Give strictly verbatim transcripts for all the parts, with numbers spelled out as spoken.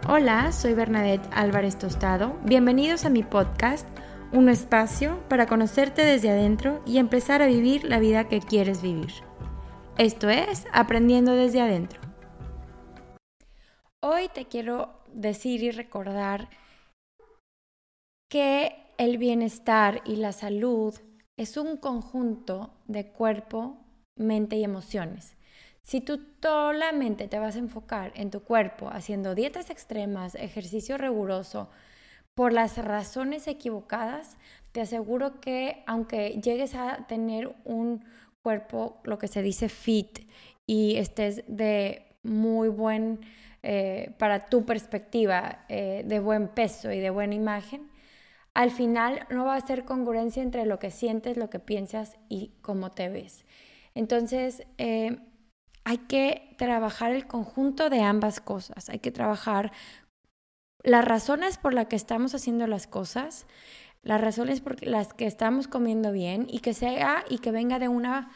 Hola, soy Bernadette Álvarez Tostado. Bienvenidos a mi podcast, un espacio para conocerte desde adentro y empezar a vivir la vida que quieres vivir. Esto es Aprendiendo desde adentro. Hoy te quiero decir y recordar que el bienestar y la salud es un conjunto de cuerpo, mente y emociones. Si tú solamente te vas a enfocar en tu cuerpo haciendo dietas extremas, ejercicio riguroso, por las razones equivocadas, te aseguro que aunque llegues a tener un cuerpo, lo que se dice fit, y estés de muy buen, eh, para tu perspectiva, eh, de buen peso y de buena imagen, al final no va a ser congruencia entre lo que sientes, lo que piensas y cómo te ves. Entonces, eh, hay que trabajar el conjunto de ambas cosas. Hay que trabajar las razones por las que estamos haciendo las cosas, las razones por las que estamos comiendo bien y que sea y que venga de una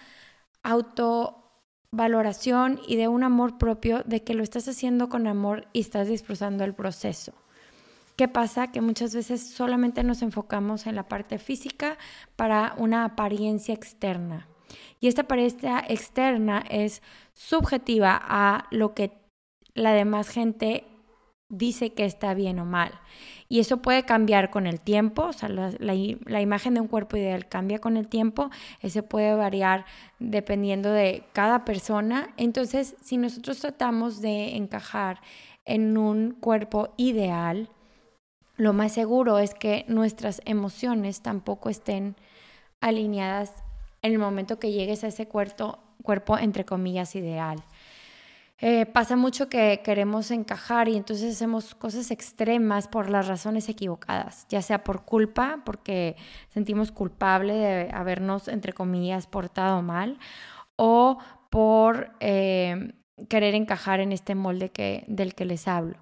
autovaloración y de un amor propio de que lo estás haciendo con amor y estás disfrutando el proceso. ¿Qué pasa? Que muchas veces solamente nos enfocamos en la parte física para una apariencia externa. Y esta apariencia externa es subjetiva a lo que la demás gente dice que está bien o mal. Y eso puede cambiar con el tiempo, o sea, la, la, la imagen de un cuerpo ideal cambia con el tiempo, eso puede variar dependiendo de cada persona. Entonces, si nosotros tratamos de encajar en un cuerpo ideal, lo más seguro es que nuestras emociones tampoco estén alineadas en el momento que llegues a ese cuerpo, cuerpo entre comillas, ideal. Eh, pasa mucho que queremos encajar y entonces hacemos cosas extremas por las razones equivocadas, ya sea por culpa, porque sentimos culpable de habernos, entre comillas, portado mal, o por eh, querer encajar en este molde que, del que les hablo.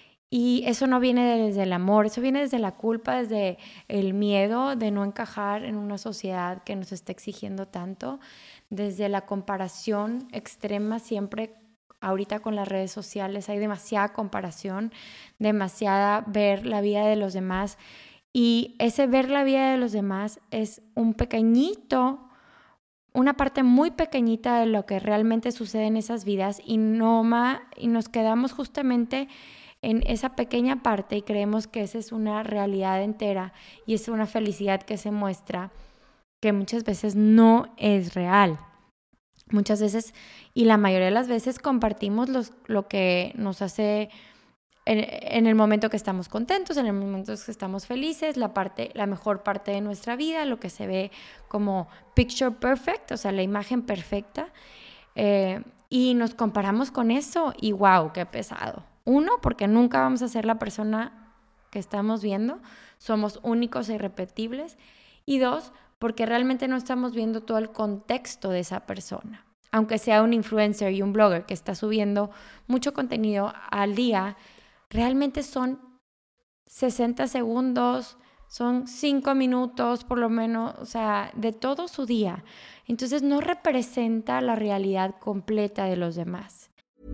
Y eso no viene desde el amor, eso viene desde la culpa, desde el miedo de no encajar en una sociedad que nos está exigiendo tanto, desde la comparación extrema siempre. Ahorita con las redes sociales hay demasiada comparación, demasiada ver la vida de los demás. Y ese ver la vida de los demás es un pequeñito, una parte muy pequeñita de lo que realmente sucede en esas vidas y, no ma, y nos quedamos justamente en esa pequeña parte y creemos que esa es una realidad entera y es una felicidad que se muestra que muchas veces no es real. Muchas veces y la mayoría de las veces compartimos los, lo que nos hace en, en el momento que estamos contentos, en el momento que estamos felices, la, parte, la mejor parte de nuestra vida, lo que se ve como picture perfect, o sea, la imagen perfecta. Eh, y nos comparamos con eso y wow, qué pesado. Uno, porque nunca vamos a ser la persona que estamos viendo, somos únicos e irrepetibles. Y dos, porque realmente no estamos viendo todo el contexto de esa persona. Aunque sea un influencer y un blogger que está subiendo mucho contenido al día, realmente son sesenta segundos, son cinco minutos por lo menos, o sea, de todo su día. Entonces no representa la realidad completa de los demás.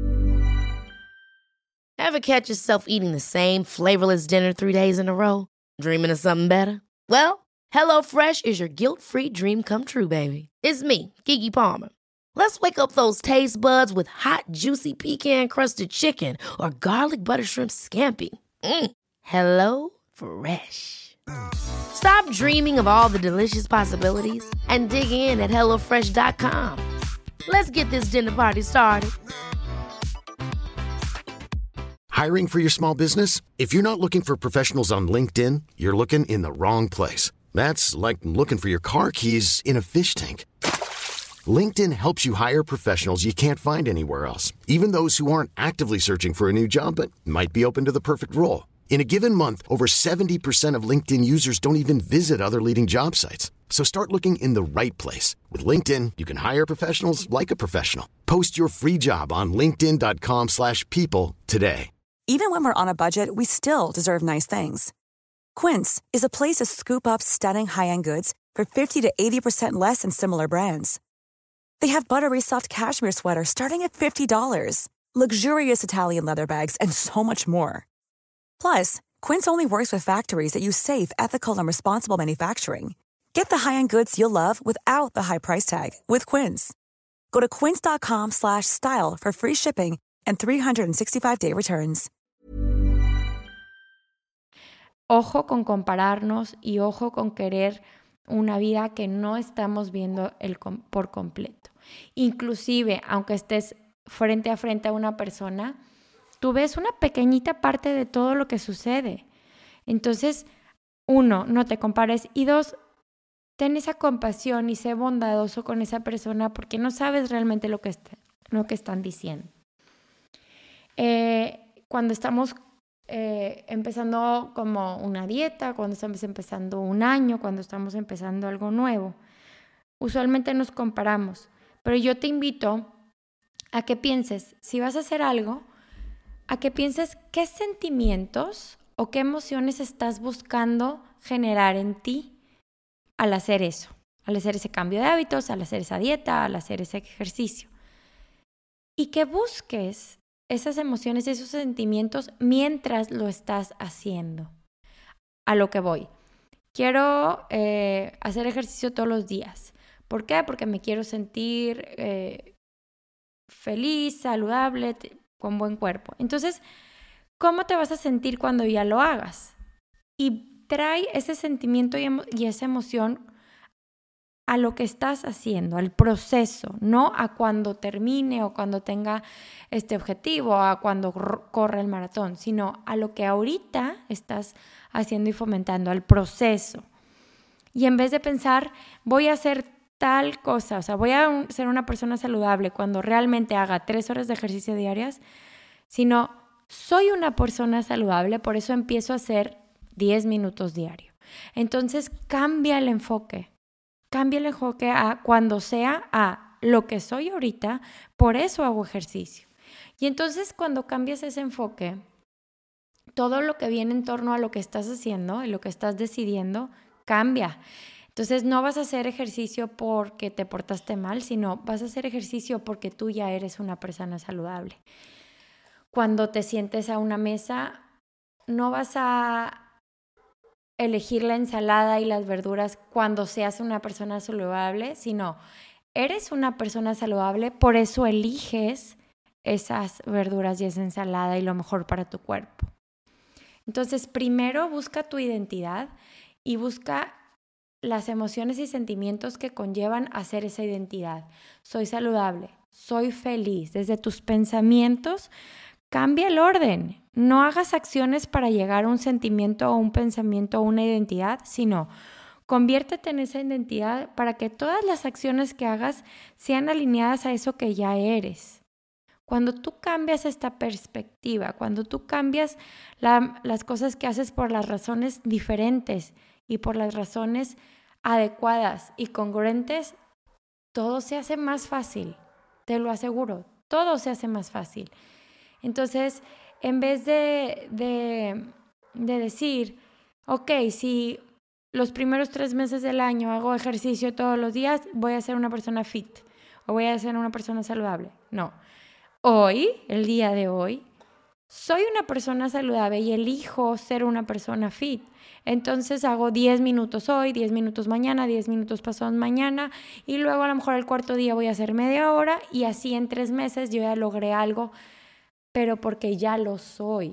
Ever catch yourself eating the same flavorless dinner three days in a row? Dreaming of something better? Well, HelloFresh is your guilt-free dream come true, baby. It's me, Keke Palmer. Let's wake up those taste buds with hot, juicy pecan-crusted chicken or garlic butter shrimp scampi. Mm. Hello Fresh. Stop dreaming of all the delicious possibilities and dig in at hello fresh dot com. Let's get this dinner party started. Hiring for your small business? If you're not looking for professionals on LinkedIn, you're looking in the wrong place. That's like looking for your car keys in a fish tank. LinkedIn helps you hire professionals you can't find anywhere else, even those who aren't actively searching for a new job but might be open to the perfect role. In a given month, over seventy percent of LinkedIn users don't even visit other leading job sites. So start looking in the right place. With LinkedIn, you can hire professionals like a professional. Post your free job on linkedin dot com slash people today. Even when we're on a budget, we still deserve nice things. Quince is a place to scoop up stunning high-end goods for fifty to eighty percent less than similar brands. They have buttery soft cashmere sweaters starting at fifty dollars, luxurious Italian leather bags, and so much more. Plus, Quince only works with factories that use safe, ethical, and responsible manufacturing. Get the high-end goods you'll love without the high price tag with Quince. Go to quince.com slash style for free shipping and three sixty-five day returns. Ojo con compararnos y ojo con querer una vida que no estamos viendo el com- por completo. Inclusive, aunque estés frente a frente a una persona, tú ves una pequeñita parte de todo lo que sucede. Entonces, uno, no te compares. Y dos, ten esa compasión y sé bondadoso con esa persona porque no sabes realmente lo que, está, lo que están diciendo. Eh, cuando estamos eh, empezando como una dieta, cuando estamos empezando un año, cuando estamos empezando algo nuevo, usualmente nos comparamos. Pero yo te invito a que pienses, si vas a hacer algo, a que pienses qué sentimientos o qué emociones estás buscando generar en ti al hacer eso, al hacer ese cambio de hábitos, al hacer esa dieta, al hacer ese ejercicio. Y que busques esas emociones y esos sentimientos mientras lo estás haciendo. A lo que voy. Quiero eh, hacer ejercicio todos los días. ¿Por qué? Porque me quiero sentir eh, feliz, saludable, con buen cuerpo. Entonces, ¿cómo te vas a sentir cuando ya lo hagas? Y trae ese sentimiento y, emo- y esa emoción a lo que estás haciendo, al proceso, no a cuando termine o cuando tenga este objetivo, a cuando corra el maratón, sino a lo que ahorita estás haciendo y fomentando, al proceso. Y en vez de pensar, voy a hacer tal cosa, o sea, voy a un, ser una persona saludable cuando realmente haga tres horas de ejercicio diarias, sino soy una persona saludable, por eso empiezo a hacer diez minutos diario. Entonces cambia el enfoque, cambia el enfoque a cuando sea a lo que soy ahorita, por eso hago ejercicio. Y entonces cuando cambias ese enfoque, todo lo que viene en torno a lo que estás haciendo y lo que estás decidiendo cambia. Entonces no vas a hacer ejercicio porque te portaste mal, sino vas a hacer ejercicio porque tú ya eres una persona saludable. Cuando te sientes a una mesa, no vas a elegir la ensalada y las verduras cuando seas una persona saludable, sino eres una persona saludable, por eso eliges esas verduras y esa ensalada y lo mejor para tu cuerpo. Entonces, primero busca tu identidad y busca las emociones y sentimientos que conllevan a ser esa identidad. Soy saludable, soy feliz. Desde tus pensamientos, cambia el orden. No hagas acciones para llegar a un sentimiento o un pensamiento o una identidad, sino conviértete en esa identidad para que todas las acciones que hagas sean alineadas a eso que ya eres. Cuando tú cambias esta perspectiva, cuando tú cambias la, las cosas que haces por las razones diferentes y por las razones adecuadas y congruentes, todo se hace más fácil, te lo aseguro, todo se hace más fácil. Entonces, en vez de, de, de decir, ok, si los primeros tres meses del año hago ejercicio todos los días, voy a ser una persona fit o voy a ser una persona saludable. No. Hoy, el día de hoy, soy una persona saludable y elijo ser una persona fit. Entonces hago diez minutos hoy, diez minutos mañana, diez minutos pasados mañana y luego a lo mejor el cuarto día voy a hacer media hora y así en tres meses yo ya logré algo, pero porque ya lo soy.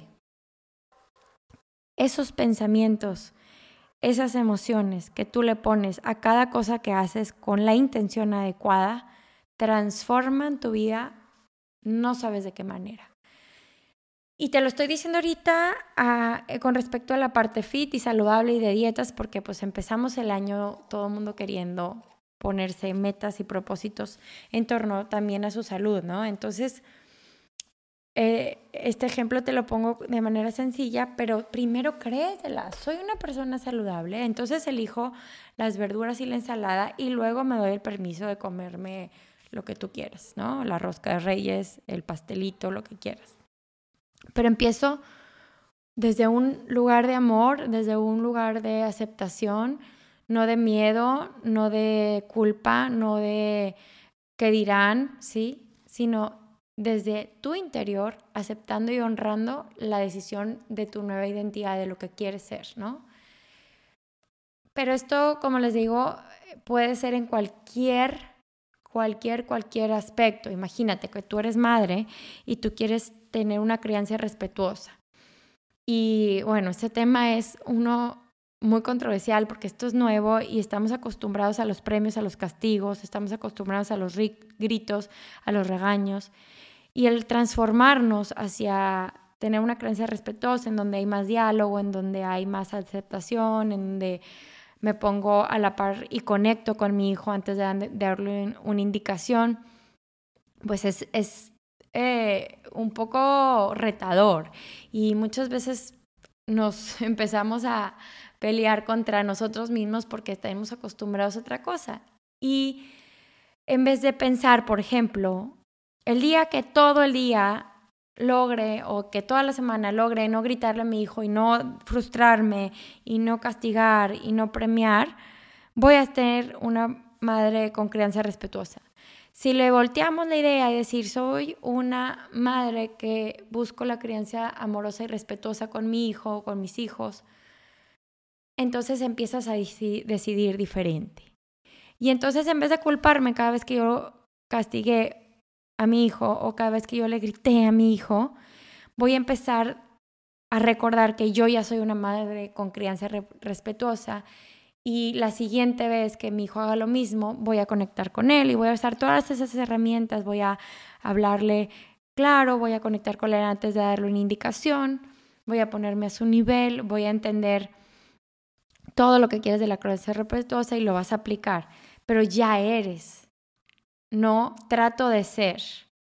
Esos pensamientos, esas emociones que tú le pones a cada cosa que haces con la intención adecuada, transforman tu vida, no sabes de qué manera. Y te lo estoy diciendo ahorita uh, con respecto a la parte fit y saludable y de dietas, porque pues empezamos el año todo el mundo queriendo ponerse metas y propósitos en torno también a su salud, ¿no? Entonces, eh, este ejemplo te lo pongo de manera sencilla, pero primero créetela, soy una persona saludable, entonces elijo las verduras y la ensalada y luego me doy el permiso de comerme lo que tú quieras, ¿no? La rosca de reyes, el pastelito, lo que quieras. Pero empiezo desde un lugar de amor, desde un lugar de aceptación, no de miedo, no de culpa, no de qué dirán, ¿sí? Sino desde tu interior, aceptando y honrando la decisión de tu nueva identidad, de lo que quieres ser, ¿no? Pero esto, como les digo, puede ser en cualquier, cualquier, cualquier aspecto. Imagínate que tú eres madre y tú quieres tener una crianza respetuosa. Y bueno, este tema es uno muy controversial porque esto es nuevo y estamos acostumbrados a los premios, a los castigos, estamos acostumbrados a los gritos, a los regaños. Y el transformarnos hacia tener una creencia respetuosa en donde hay más diálogo, en donde hay más aceptación, en donde me pongo a la par y conecto con mi hijo antes de darle una indicación, pues es, es eh, un poco retador. Y muchas veces nos empezamos a pelear contra nosotros mismos porque estamos acostumbrados a otra cosa. Y en vez de pensar, por ejemplo, el día que todo el día logre o que toda la semana logre no gritarle a mi hijo y no frustrarme y no castigar y no premiar, voy a ser una madre con crianza respetuosa. Si le volteamos la idea y decir soy una madre que busco la crianza amorosa y respetuosa con mi hijo o con mis hijos, entonces empiezas a deci- decidir diferente. Y entonces en vez de culparme cada vez que yo castigué a mi hijo o cada vez que yo le grité a mi hijo, voy a empezar a recordar que yo ya soy una madre con crianza re- respetuosa y la siguiente vez que mi hijo haga lo mismo, voy a conectar con él y voy a usar todas esas herramientas, voy a hablarle claro, voy a conectar con él antes de darle una indicación, voy a ponerme a su nivel, voy a entender todo lo que quieres de la crianza respetuosa y lo vas a aplicar, pero ya eres. No trato de ser,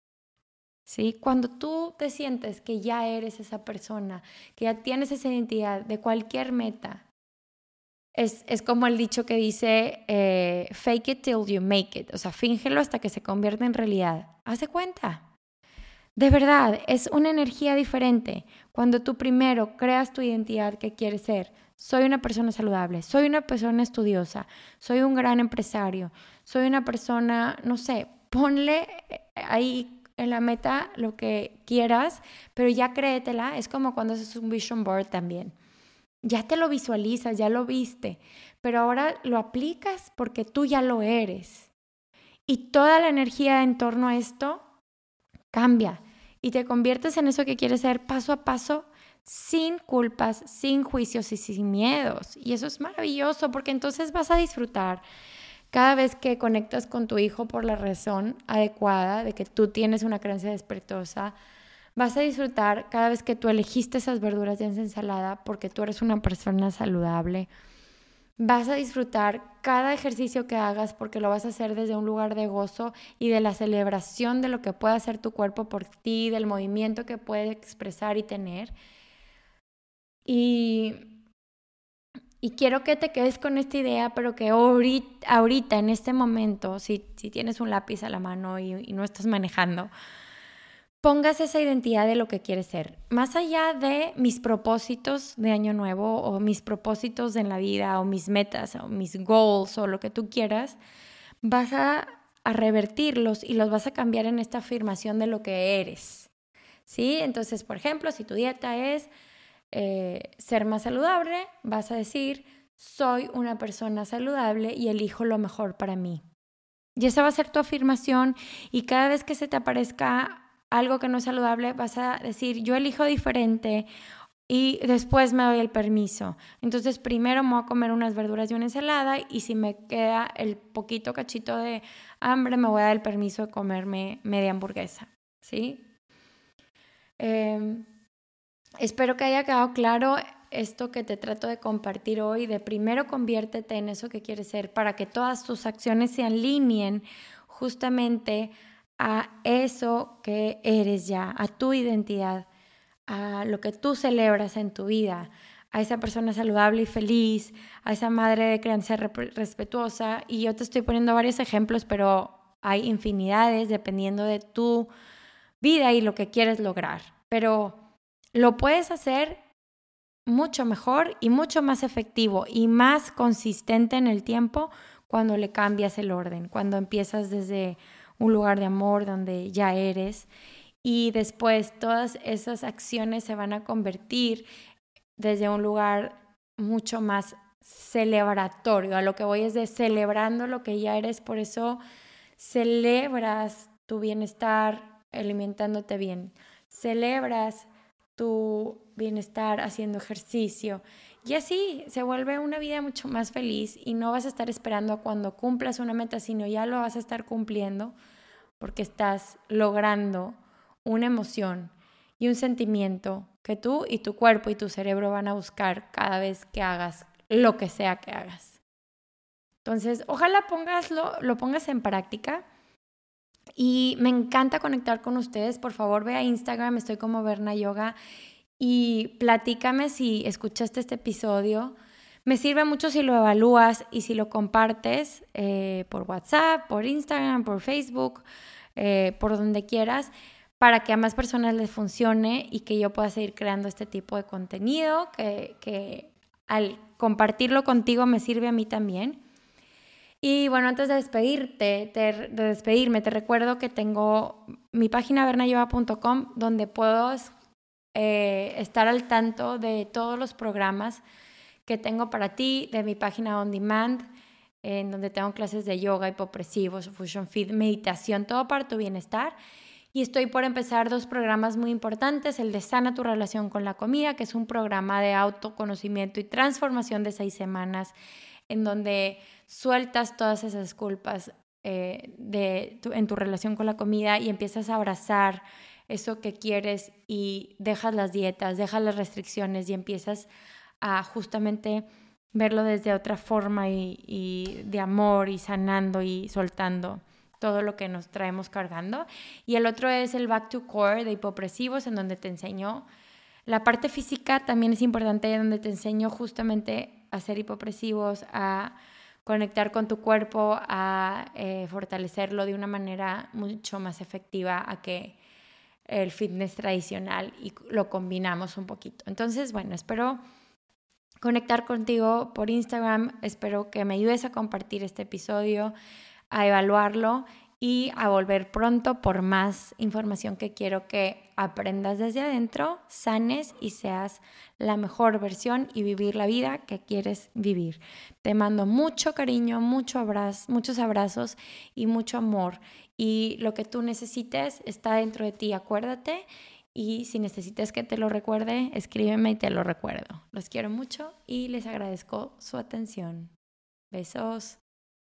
¿sí? Cuando tú te sientes que ya eres esa persona, que ya tienes esa identidad de cualquier meta, es, es como el dicho que dice, eh, fake it till you make it, o sea, fíngelo hasta que se convierta en realidad. Haz de cuenta. De verdad, es una energía diferente. Cuando tú primero creas tu identidad que quieres ser, soy una persona saludable, soy una persona estudiosa, soy un gran empresario, soy una persona, no sé, ponle ahí en la meta lo que quieras, pero ya créetela, es como cuando haces un vision board también. Ya te lo visualizas, ya lo viste, pero ahora lo aplicas porque tú ya lo eres. Y toda la energía en torno a esto cambia y te conviertes en eso que quieres ser paso a paso, sin culpas, sin juicios y sin miedos. Y eso es maravilloso porque entonces vas a disfrutar cada vez que conectas con tu hijo por la razón adecuada de que tú tienes una creencia respetuosa. Vas a disfrutar cada vez que tú elegiste esas verduras de esa ensalada porque tú eres una persona saludable. Vas a disfrutar cada ejercicio que hagas porque lo vas a hacer desde un lugar de gozo y de la celebración de lo que puede hacer tu cuerpo por ti, del movimiento que puede expresar y tener. Y, y quiero que te quedes con esta idea, pero que ahorita, ahorita en este momento, si, si tienes un lápiz a la mano y, y no estás manejando, pongas esa identidad de lo que quieres ser. Más allá de mis propósitos de año nuevo o mis propósitos en la vida o mis metas o mis goals o lo que tú quieras, vas a, a revertirlos y los vas a cambiar en esta afirmación de lo que eres. ¿Sí? Entonces, por ejemplo, si tu dieta es eh, ser más saludable, vas a decir, soy una persona saludable y elijo lo mejor para mí. Y esa va a ser tu afirmación y cada vez que se te aparezca algo que no es saludable, vas a decir, yo elijo diferente y después me doy el permiso. Entonces, primero me voy a comer unas verduras y una ensalada y si me queda el poquito cachito de hambre, me voy a dar el permiso de comerme media hamburguesa, ¿sí? Eh, espero que haya quedado claro esto que te trato de compartir hoy, de primero conviértete en eso que quieres ser para que todas tus acciones se alineen justamente a eso que eres ya, a tu identidad, a lo que tú celebras en tu vida, a esa persona saludable y feliz, a esa madre de crianza respetuosa. Y yo te estoy poniendo varios ejemplos, pero hay infinidades dependiendo de tu vida y lo que quieres lograr. Pero lo puedes hacer mucho mejor y mucho más efectivo y más consistente en el tiempo cuando le cambias el orden, cuando empiezas desde un lugar de amor donde ya eres y después todas esas acciones se van a convertir desde un lugar mucho más celebratorio. A lo que voy es de celebrando lo que ya eres, por eso celebras tu bienestar alimentándote bien, celebras tu bienestar haciendo ejercicio y así se vuelve una vida mucho más feliz y no vas a estar esperando a cuando cumplas una meta, sino ya lo vas a estar cumpliendo porque estás logrando una emoción y un sentimiento que tú y tu cuerpo y tu cerebro van a buscar cada vez que hagas lo que sea que hagas. Entonces, ojalá pongaslo, lo pongas en práctica. Y me encanta conectar con ustedes. Por favor, ve a Instagram, estoy como Berna Yoga, y platícame si escuchaste este episodio. Me sirve mucho si lo evalúas y si lo compartes eh, por WhatsApp, por Instagram, por Facebook, eh, por donde quieras, para que a más personas les funcione y que yo pueda seguir creando este tipo de contenido que, que al compartirlo contigo me sirve a mí también. Y bueno, antes de despedirte, te, de despedirme, te recuerdo que tengo mi página berna yoga punto com, donde puedo eh, estar al tanto de todos los programas que tengo para ti, de mi página On Demand, en donde tengo clases de yoga, hipopresivos, fusion fit, meditación, todo para tu bienestar. Y estoy por empezar dos programas muy importantes, el de Sana tu relación con la comida, que es un programa de autoconocimiento y transformación de seis semanas, en donde sueltas todas esas culpas eh, de tu, en tu relación con la comida y empiezas a abrazar eso que quieres y dejas las dietas, dejas las restricciones y empiezas a justamente verlo desde otra forma y, y de amor y sanando y soltando todo lo que nos traemos cargando. Y el otro es el Back to Core de hipopresivos, en donde te enseño la parte física, también es importante, donde te enseño justamente a ser hipopresivos, a conectar con tu cuerpo, a eh, fortalecerlo de una manera mucho más efectiva a que el fitness tradicional, y lo combinamos un poquito. Entonces, bueno, espero conectar contigo por Instagram, espero que me ayudes a compartir este episodio, a evaluarlo y a volver pronto por más información que quiero que aprendas desde adentro, sanes y seas la mejor versión y vivir la vida que quieres vivir. Te mando mucho cariño, mucho abrazo, muchos abrazos y mucho amor. Y lo que tú necesites está dentro de ti, acuérdate. Y si necesitas que te lo recuerde, escríbeme y te lo recuerdo. Los quiero mucho y les agradezco su atención. Besos.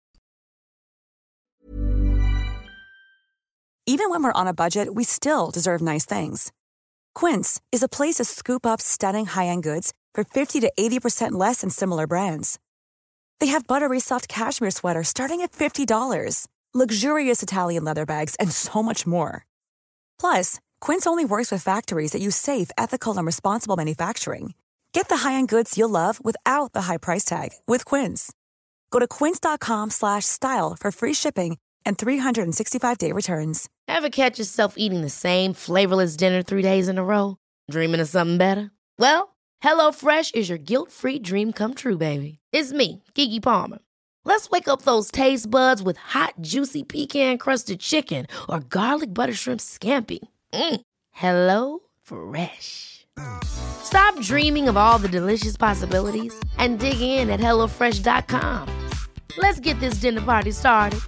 Even when we're on a budget, we still deserve nice things. Quince is a place to scoop up stunning high-end goods for fifty to eighty percent less than similar brands. They have buttery soft cashmere sweaters starting at fifty dollars, luxurious Italian leather bags, and so much more. Plus, Quince only works with factories that use safe, ethical, and responsible manufacturing. Get the high-end goods you'll love without the high price tag with Quince. Go to quince.com slash style for free shipping and three sixty-five day returns. Ever catch yourself eating the same flavorless dinner three days in a row? Dreaming of something better? Well, HelloFresh is your guilt-free dream come true, baby. It's me, Keke Palmer. Let's wake up those taste buds with hot, juicy pecan-crusted chicken or garlic butter shrimp scampi. Mm. Hello Fresh. Stop dreaming of all the delicious possibilities and dig in at hello fresh dot com. Let's get this dinner party started.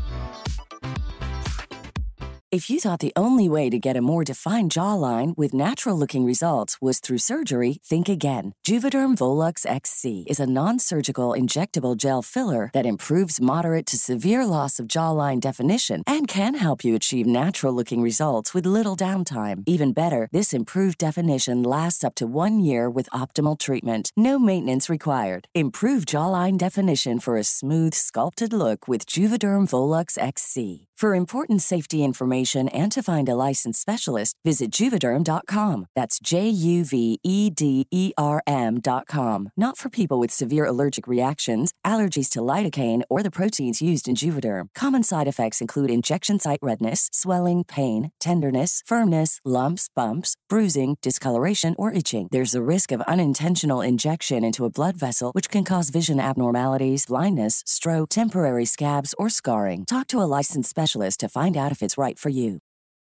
If you thought the only way to get a more defined jawline with natural-looking results was through surgery, think again. Juvederm Volux X C is a non-surgical injectable gel filler that improves moderate to severe loss of jawline definition and can help you achieve natural-looking results with little downtime. Even better, this improved definition lasts up to one year with optimal treatment. No maintenance required. Improve jawline definition for a smooth, sculpted look with Juvederm Volux X C. For important safety information and to find a licensed specialist, visit Juvederm dot com. That's J U V E D E R M dot com. Not for people with severe allergic reactions, allergies to lidocaine, or the proteins used in Juvederm. Common side effects include injection site redness, swelling, pain, tenderness, firmness, lumps, bumps, bruising, discoloration, or itching. There's a risk of unintentional injection into a blood vessel, which can cause vision abnormalities, blindness, stroke, temporary scabs, or scarring. Talk to a licensed specialist to find out if it's right for you.